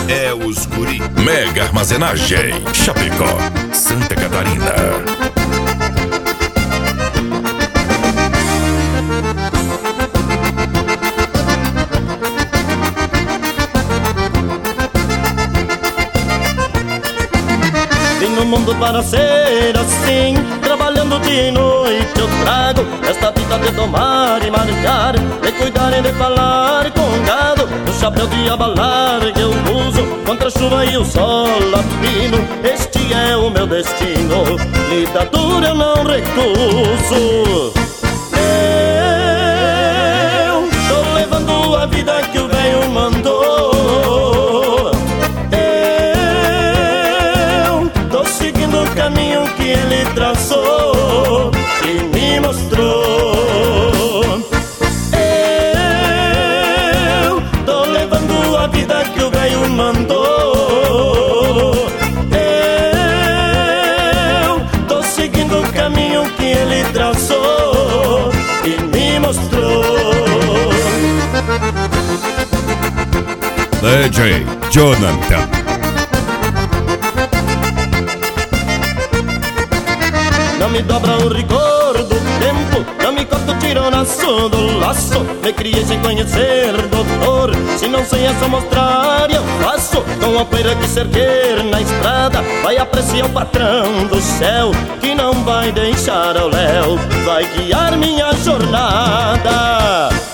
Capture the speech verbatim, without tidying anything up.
é os guri. Mega Armazenagem, Chapecó, Santa Catarina. Vim no mundo para ser assim, trabalhando dia e noite eu trago esta vida de tomar e marcar, de cuidar e de falar com gado, o chapéu de abalar que eu uso contra a chuva e o sol latino. Este é o meu destino, lida dura eu não recuso. Eu tô levando a vida que o velho mandou, o caminho que ele traçou e me mostrou. Eu tô levando a vida que o velho mandou. Eu tô seguindo o caminho que ele traçou e me mostrou. D J Jonathan. Não me dobra o rigor do tempo, não me corta o tironaço do laço. Me criei sem conhecer doutor, se não sei essa mostrar eu faço. Com a poeira que se erguer na estrada, vai apreciar o patrão do céu, que não vai deixar ao léu, vai guiar minha jornada.